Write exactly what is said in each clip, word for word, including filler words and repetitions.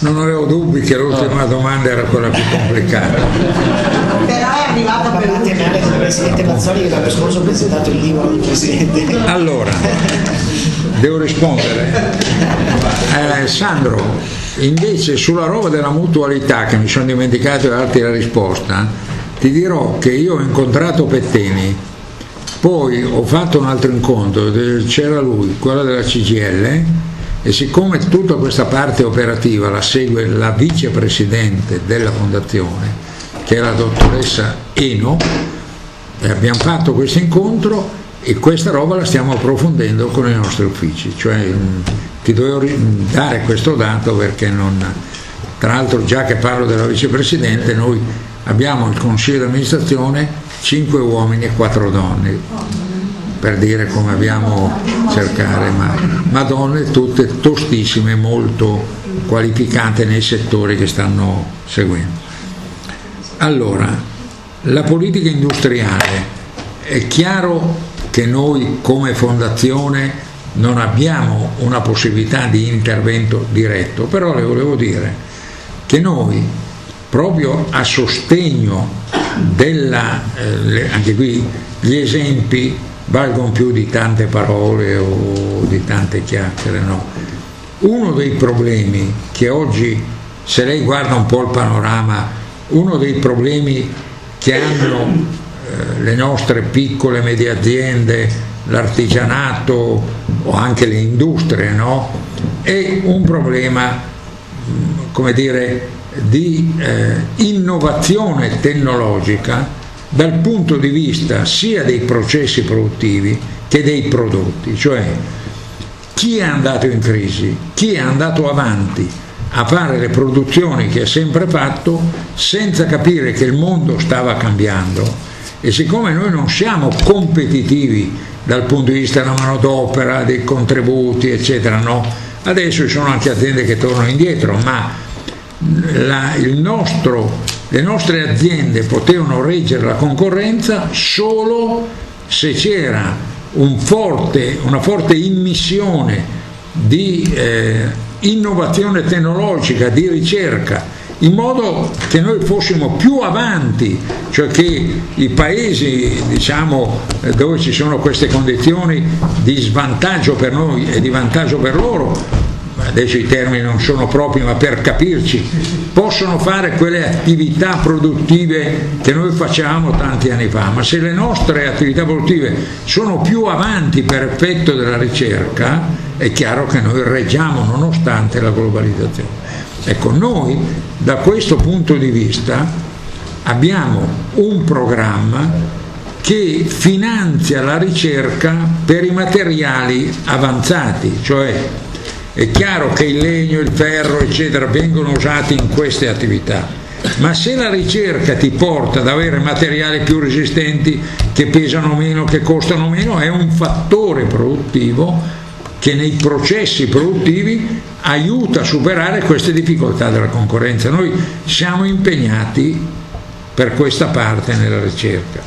non avevo dubbi che l'ultima no. domanda era quella più complicata. Però è arrivata per l'ultima del Presidente Mazzoli, che l'anno scorso ha presentato il libro del Presidente. Allora, devo rispondere. Eh, Sandro, invece sulla roba della mutualità, che mi sono dimenticato di darti la risposta, ti dirò che io ho incontrato Petteni, poi ho fatto un altro incontro, c'era lui, quello della C G I L, e siccome tutta questa parte operativa la segue la vicepresidente della fondazione, che è la dottoressa Eno, e abbiamo fatto questo incontro e questa roba la stiamo approfondendo con i nostri uffici, cioè ti dovevo dare questo dato perché non, tra l'altro già che parlo della vicepresidente, noi abbiamo il consiglio di amministrazione cinque uomini e quattro donne, per dire come abbiamo cercare, ma, ma donne tutte tostissime, molto qualificate nei settori che stanno seguendo. Allora, la politica industriale, è chiaro che noi come fondazione non abbiamo una possibilità di intervento diretto, però le volevo dire che noi, proprio a sostegno della, eh, anche qui gli esempi valgono più di tante parole o di tante chiacchiere, no? Uno dei problemi che oggi, se lei guarda un po' il panorama, uno dei problemi che hanno eh, le nostre piccole e medie aziende, l'artigianato o anche le industrie, no? È un problema, come dire, di eh, innovazione tecnologica dal punto di vista sia dei processi produttivi che dei prodotti, cioè chi è andato in crisi, chi è andato avanti a fare le produzioni che ha sempre fatto senza capire che il mondo stava cambiando, e siccome noi non siamo competitivi dal punto di vista della manodopera, dei contributi eccetera, no, adesso ci sono anche aziende che tornano indietro, ma la, il nostro le nostre aziende potevano reggere la concorrenza solo se c'era un forte, una forte immissione di eh, innovazione tecnologica, di ricerca, in modo che noi fossimo più avanti, cioè che i paesi, diciamo, dove ci sono queste condizioni di svantaggio per noi e di vantaggio per loro, adesso i termini non sono propri, ma per capirci, possono fare quelle attività produttive che noi facevamo tanti anni fa, ma se le nostre attività produttive sono più avanti per effetto della ricerca, è chiaro che noi reggiamo nonostante la globalizzazione. Ecco, noi da questo punto di vista abbiamo un programma che finanzia la ricerca per i materiali avanzati, cioè è chiaro che il legno, il ferro, eccetera, vengono usati in queste attività, ma se la ricerca ti porta ad avere materiali più resistenti, che pesano meno, che costano meno, è un fattore produttivo che nei processi produttivi aiuta a superare queste difficoltà della concorrenza. Noi siamo impegnati per questa parte nella ricerca.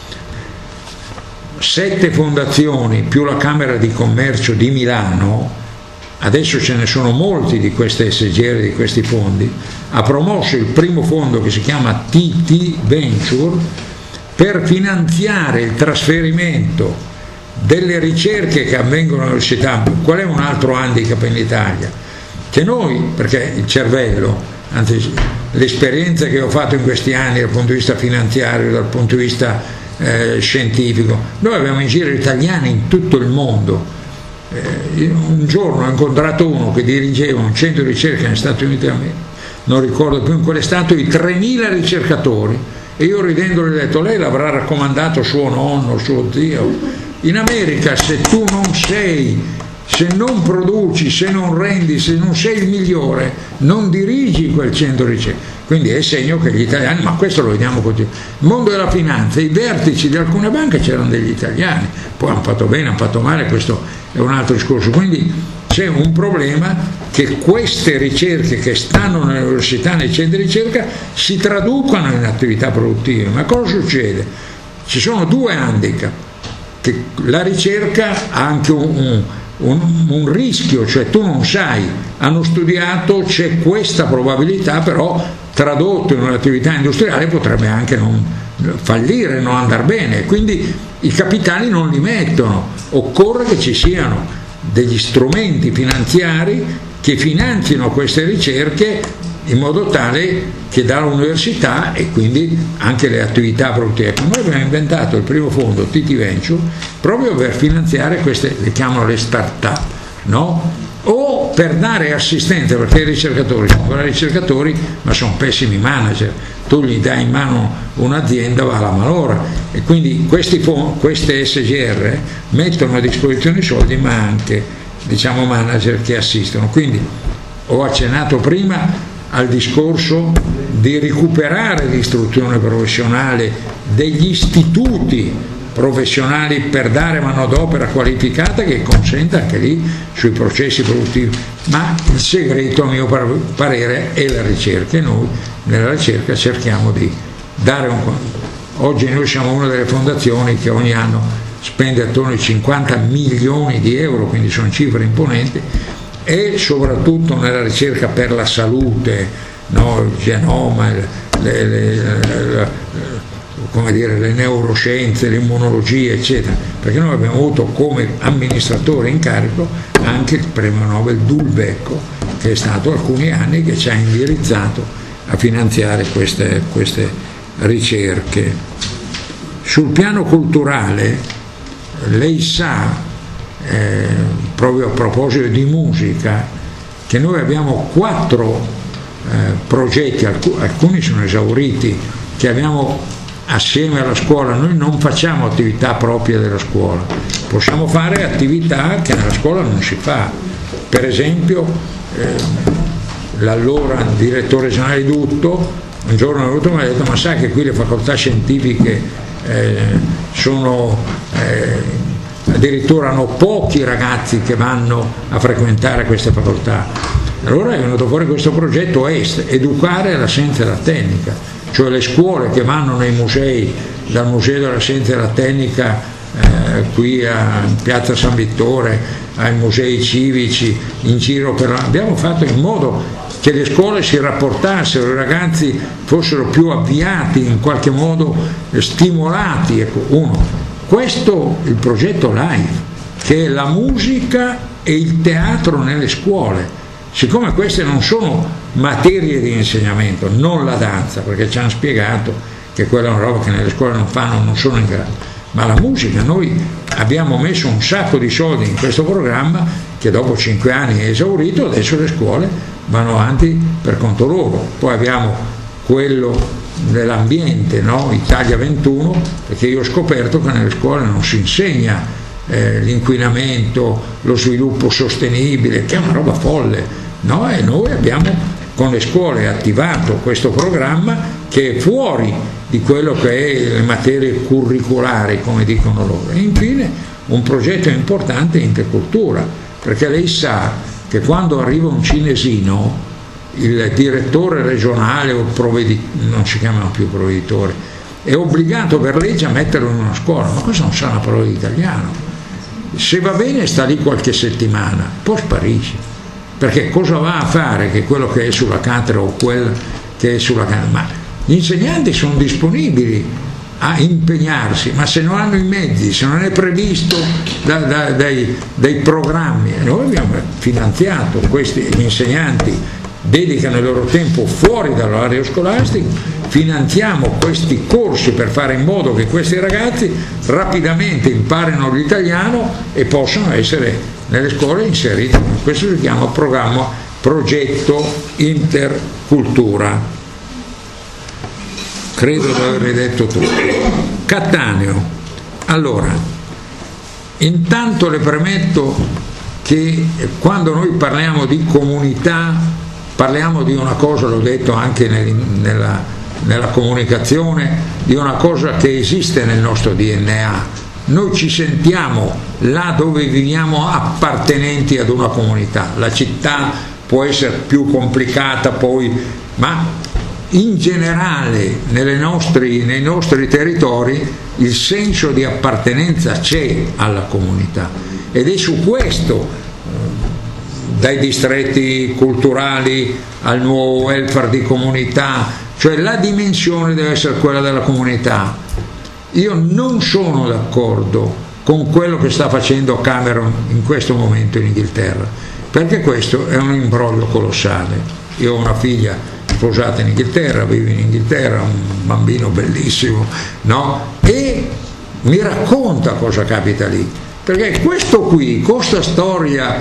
Sette fondazioni più la Camera di Commercio di Milano, adesso ce ne sono molti di queste S G R, di questi fondi, ha promosso il primo fondo che si chiama T T Venture per finanziare il trasferimento delle ricerche che avvengono all'università. Qual è un altro handicap in Italia? Che noi, perché il cervello, anzi l'esperienza che ho fatto in questi anni dal punto di vista finanziario, dal punto di vista eh, scientifico, noi abbiamo in giro italiani in tutto il mondo. Eh, un giorno ho incontrato uno che dirigeva un centro di ricerca negli Stati Uniti d'America, non ricordo più in quale stato, di tremila ricercatori, e io ridendo gli ho detto: lei l'avrà raccomandato suo nonno, suo zio. In America, se tu non sei, se non produci, se non rendi, se non sei il migliore, non dirigi quel centro di ricerca. Quindi è segno che gli italiani, ma questo lo vediamo continuamente. Il mondo della finanza, i vertici di alcune banche c'erano degli italiani, poi hanno fatto bene, hanno fatto male, questo è un altro discorso. Quindi c'è un problema che queste ricerche che stanno nelle università, nei centri di ricerca, si traducano in attività produttive. Ma cosa succede? Ci sono due handicap, che la ricerca ha anche un, un, un, un rischio, cioè tu non sai, hanno studiato, c'è questa probabilità, però tradotto in un'attività industriale potrebbe anche non fallire, non andare bene, quindi i capitali non li mettono. Occorre che ci siano degli strumenti finanziari che finanzino queste ricerche in modo tale che dall'università e quindi anche le attività produttive. Noi abbiamo inventato il primo fondo T T Venture proprio per finanziare queste, le chiamano le start-up, no? O per dare assistenza, perché i ricercatori sono bravi ricercatori ma sono pessimi manager, tu gli dai in mano un'azienda, va alla malora, e quindi questi, queste S G R mettono a disposizione soldi ma anche, diciamo, manager che assistono. Quindi ho accennato prima al discorso di recuperare l'istruzione professionale, degli istituti professionali per dare manodopera qualificata che consenta anche lì sui processi produttivi, ma il segreto a mio parere è la ricerca, e noi nella ricerca cerchiamo di dare un... Oggi noi siamo una delle fondazioni che ogni anno spende attorno ai cinquanta milioni di euro, quindi sono cifre imponenti, e soprattutto nella ricerca per la salute, no? Il genoma, le, le, le, le, come dire, le neuroscienze, l'immunologia, eccetera, perché noi abbiamo avuto come amministratore in carico anche il premio Nobel Dulbecco, che è stato alcuni anni che ci ha indirizzato a finanziare queste, queste ricerche. Sul piano culturale, lei sa, Eh, proprio a proposito di musica, che noi abbiamo quattro eh, progetti, alc- alcuni sono esauriti, che abbiamo assieme alla scuola. Noi non facciamo attività proprie della scuola, possiamo fare attività che nella scuola non si fa. Per esempio eh, l'allora direttore generale di Dutto un giorno è venuto e mi ha detto: ma sai che qui le facoltà scientifiche eh, sono eh, addirittura hanno pochi ragazzi che vanno a frequentare queste facoltà. Allora è venuto fuori questo progetto EST, educare alla scienza e alla tecnica, cioè le scuole che vanno nei musei, dal Museo della Scienza e della Tecnica eh, qui a Piazza San Vittore, ai musei civici in giro per la... abbiamo fatto in modo che le scuole si rapportassero, i ragazzi fossero più avviati, in qualche modo stimolati. Ecco, uno. Questo il progetto LIFE, che è la musica e il teatro nelle scuole. Siccome queste non sono materie di insegnamento, non la danza, perché ci hanno spiegato che quella è una roba che nelle scuole non fanno, non sono in grado, ma la musica, noi abbiamo messo un sacco di soldi in questo programma che dopo cinque anni è esaurito, adesso le scuole vanno avanti per conto loro. Poi abbiamo quello dell'ambiente, no? Italia ventuno, perché io ho scoperto che nelle scuole non si insegna eh, l'inquinamento, lo sviluppo sostenibile, che è una roba folle, no? E noi abbiamo con le scuole attivato questo programma che è fuori di quello che è le materie curriculari, come dicono loro. E infine un progetto importante intercultura, perché lei sa che quando arriva un cinesino il direttore regionale o provveditore, non si chiamano più provveditori, è obbligato per legge a metterlo in una scuola, ma questo non sa una parola di italiano. Se va bene sta lì qualche settimana, poi sparisce, perché cosa va a fare che quello che è sulla cattedra o quel che è sulla cattedra? Ma gli insegnanti sono disponibili a impegnarsi, ma se non hanno i mezzi, se non è previsto da, da, dai, dai programmi, noi abbiamo finanziato questi, gli insegnanti dedicano il loro tempo fuori dall'orario scolastico, finanziamo questi corsi per fare in modo che questi ragazzi rapidamente imparino l'italiano e possano essere nelle scuole inseriti. Questo si chiama programma Progetto Intercultura. Credo di aver detto tutto. Cattaneo. Allora, intanto le premetto che quando noi parliamo di comunità parliamo di una cosa, l'ho detto anche nel, nella, nella comunicazione, di una cosa che esiste nel nostro D N A. Noi ci sentiamo là dove viviamo appartenenti ad una comunità. La città può essere più complicata poi, ma in generale nelle nostri, nei nostri territori il senso di appartenenza c'è alla comunità. ed è su questo, dai distretti culturali al nuovo welfare di comunità, cioè la dimensione deve essere quella della comunità. Io non sono d'accordo con quello che sta facendo Cameron in questo momento in Inghilterra, perché questo è un imbroglio colossale. Io ho una figlia sposata in Inghilterra, vivo in Inghilterra, un bambino bellissimo, no? E mi racconta cosa capita lì, perché questo qui, questa storia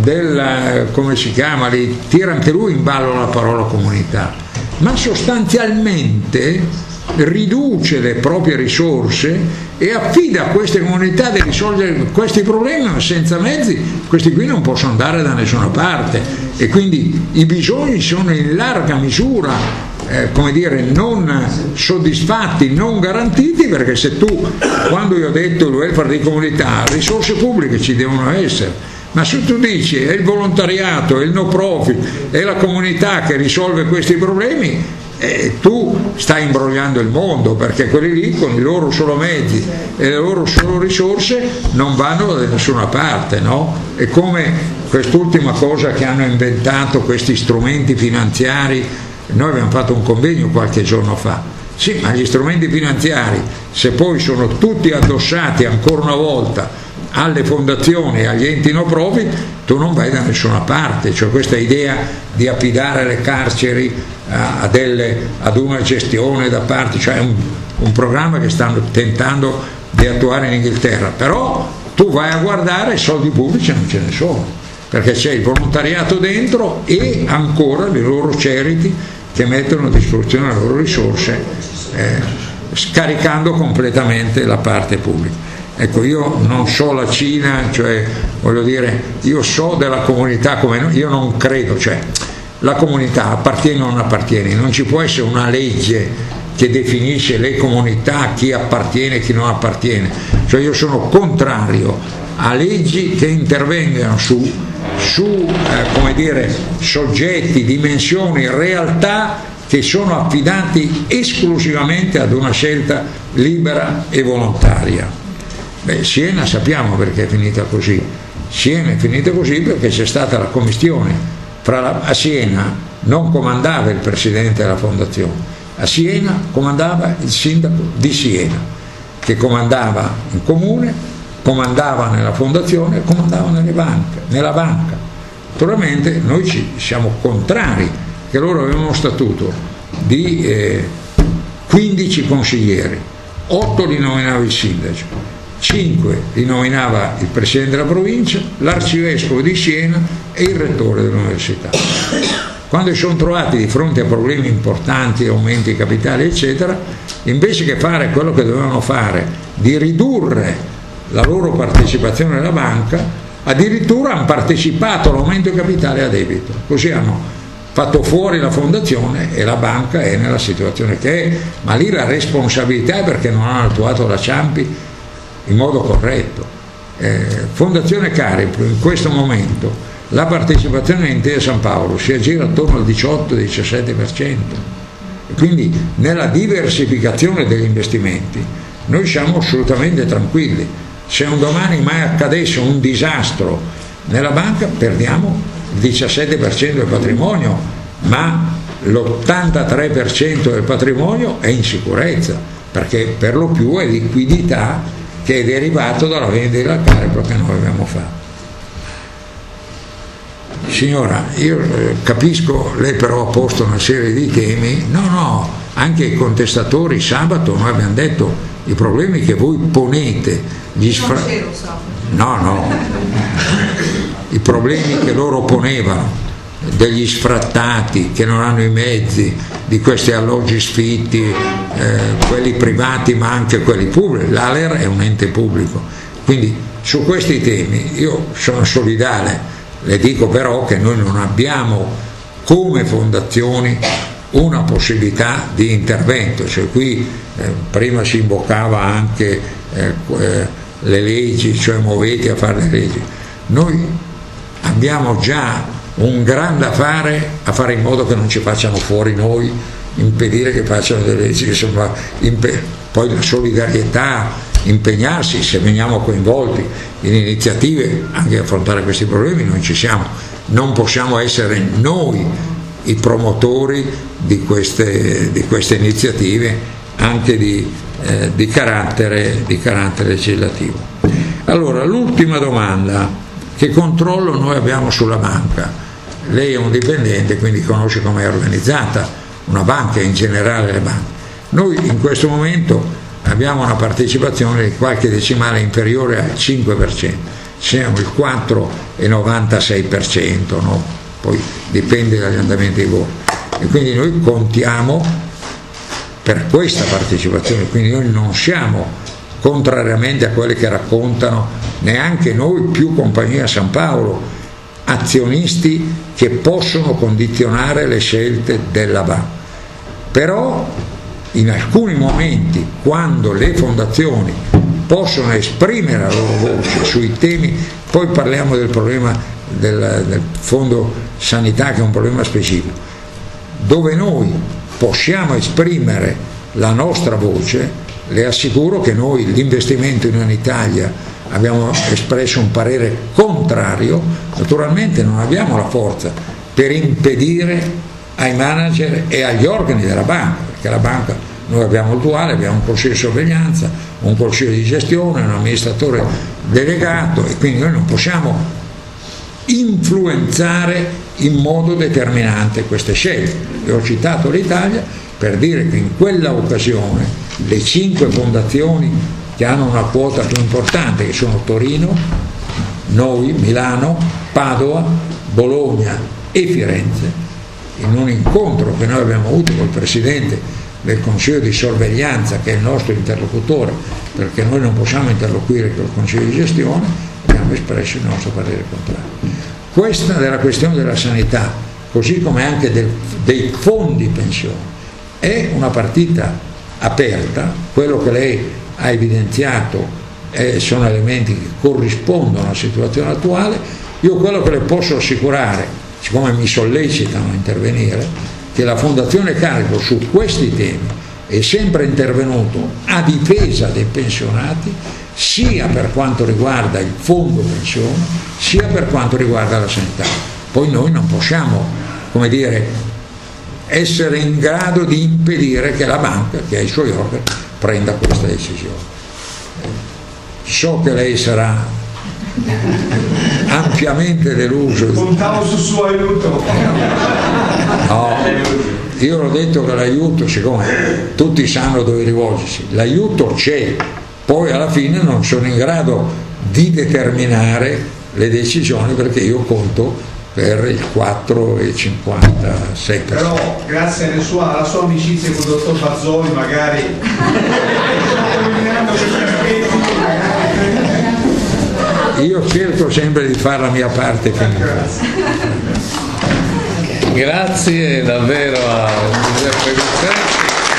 del, come si chiama lì, tira anche lui in ballo la parola comunità, ma sostanzialmente riduce le proprie risorse e affida a queste comunità di risolvere questi problemi, ma senza mezzi questi qui non possono andare da nessuna parte, e quindi i bisogni sono in larga misura eh, come dire, non soddisfatti, non garantiti, perché se tu, quando io ho detto il welfare di comunità, risorse pubbliche ci devono essere, ma se tu dici è il volontariato, è il no profit, è la comunità che risolve questi problemi, e tu stai imbrogliando il mondo, perché quelli lì con i loro solo mezzi e le loro solo risorse non vanno da nessuna parte, no? È come quest'ultima cosa che hanno inventato, questi strumenti finanziari. Noi abbiamo fatto un convegno qualche giorno fa, sì, ma gli strumenti finanziari, se poi sono tutti addossati ancora una volta alle fondazioni e agli enti no profit, tu non vai da nessuna parte. Cioè questa idea di affidare le carceri a delle, ad una gestione da parte, cioè un, un programma che stanno tentando di attuare in Inghilterra, però tu vai a guardare, soldi pubblici non ce ne sono, perché c'è il volontariato dentro e ancora le loro charity che mettono a disposizione le loro risorse, eh, scaricando completamente la parte pubblica. Ecco, io non so la Cina, cioè voglio dire, io so della comunità come noi, io non credo, cioè la comunità appartiene o non appartiene, non ci può essere una legge che definisce le comunità, chi appartiene e chi non appartiene. Cioè io sono contrario a leggi che intervengano su, su eh, come dire, soggetti, dimensioni, realtà che sono affidati esclusivamente ad una scelta libera e volontaria. Beh, Siena sappiamo perché è finita così. Siena è finita così perché c'è stata la commistione fra la, a Siena non comandava il presidente della fondazione, a Siena comandava il sindaco di Siena, che comandava in comune, comandava nella fondazione e comandava nelle banche, nella banca. Naturalmente noi ci siamo contrari, che loro avevano uno statuto di eh, quindici consiglieri, otto li nominava il sindaco, cinque li nominava il presidente della provincia, l'arcivescovo di Siena e il rettore dell'università. Quando si sono trovati di fronte a problemi importanti, aumenti di capitali eccetera, invece che fare quello che dovevano fare, di ridurre la loro partecipazione alla banca, addirittura hanno partecipato all'aumento di capitale a debito. Così hanno fatto fuori la fondazione e la banca è nella situazione che è, ma lì la responsabilità è perché non hanno attuato la Ciampi in modo corretto. Eh, Fondazione Cariplo in questo momento la partecipazione in Intesa San Paolo si aggira attorno al diciotto diciassette per cento, quindi nella diversificazione degli investimenti noi siamo assolutamente tranquilli. Se un domani mai accadesse un disastro nella banca perdiamo il diciassette per cento del patrimonio, ma l'ottantatré per cento del patrimonio è in sicurezza, perché per lo più è liquidità che è derivato dalla vendita della Cariplo che noi abbiamo fatto. Signora, io capisco, lei però ha posto una serie di temi, no no, anche i contestatori sabato noi abbiamo detto i problemi che voi ponete, gli sfra... no no, i problemi che loro ponevano, degli sfrattati che non hanno i mezzi, di questi alloggi sfitti, eh, quelli privati ma anche quelli pubblici. L'A L E R è un ente pubblico, quindi su questi temi io sono solidale. Le dico però che noi non abbiamo come fondazioni una possibilità di intervento, cioè qui eh, prima si imboccava anche eh, eh, le leggi, cioè muovete a fare le leggi. Noi abbiamo già un grande affare a fare in modo che non ci facciano fuori noi, impedire che facciano delle leggi che sono imp- poi la solidarietà, impegnarsi, se veniamo coinvolti in iniziative anche affrontare questi problemi, noi ci siamo, non possiamo essere noi i promotori di queste, di queste iniziative anche di, eh, di, carattere, di carattere legislativo. Allora, l'ultima domanda: che controllo noi abbiamo sulla banca? Lei è un dipendente, quindi conosce come è organizzata una banca e in generale le banche. Noi in questo momento abbiamo una partecipazione di qualche decimale inferiore al cinque per cento, siamo il quattro virgola novantasei per cento, no? Poi dipende dagli andamenti dei voti, e quindi noi contiamo per questa partecipazione, quindi noi non siamo, contrariamente a quelli che raccontano, neanche noi più Compagnia San Paolo, azionisti che possono condizionare le scelte della banca. Però in alcuni momenti, quando le fondazioni possono esprimere la loro voce sui temi, poi parliamo del problema del, del fondo sanità, che è un problema specifico, dove noi possiamo esprimere la nostra voce, le assicuro che noi l'investimento in Italia abbiamo espresso un parere contrario. Naturalmente non abbiamo la forza per impedire ai manager e agli organi della banca, perché la banca, noi abbiamo il duale, abbiamo un consiglio di sorveglianza, un consiglio di gestione, un amministratore delegato, e quindi noi non possiamo influenzare in modo determinante queste scelte. E ho citato l'Italia per dire che in quella occasione le cinque fondazioni che hanno una quota più importante, che sono Torino, noi, Milano, Padova, Bologna e Firenze, in un incontro che noi abbiamo avuto col presidente del consiglio di sorveglianza, che è il nostro interlocutore, perché noi non possiamo interloquire col consiglio di gestione, abbiamo espresso il nostro parere contrario. Questa della questione della sanità, così come anche del, dei fondi pensione, è una partita aperta. Quello che lei ha evidenziato eh, sono elementi che corrispondono alla situazione attuale. Io quello che le posso assicurare, siccome mi sollecitano a intervenire, che la Fondazione Cariplo su questi temi è sempre intervenuto a difesa dei pensionati, sia per quanto riguarda il fondo pensione, sia per quanto riguarda la sanità. Poi noi non possiamo, come dire, essere in grado di impedire che la banca, che ha i suoi organi, prenda questa decisione. So che lei sarà ampiamente deluso. Contavo sul suo aiuto. No, io l'ho detto che l'aiuto, siccome tutti sanno dove rivolgersi, l'aiuto c'è, poi alla fine non sono in grado di determinare le decisioni, perché io conto per il quattro virgola cinquantasei per cento. Però grazie alla sua, alla sua amicizia con il dottor Bazzoli magari io cerco sempre di fare la mia parte finita. Grazie davvero a Giuseppe Gussetti.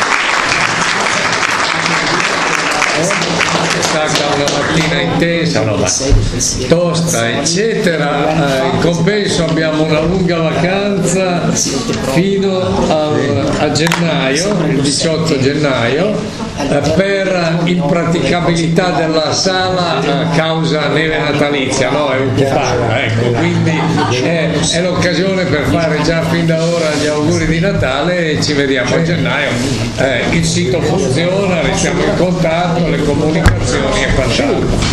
È stata una mattina intensa, no, tosta, eccetera. In compenso abbiamo una lunga vacanza fino al, a gennaio, il diciotto gennaio, per impraticabilità della sala a causa neve natalizia, no? È occupata, ecco, quindi è, è l'occasione per fare già fin da ora gli auguri di Natale, e ci vediamo a gennaio. Eh, il sito funziona, restiamo in contatto, le comunicazioni e quant'altro.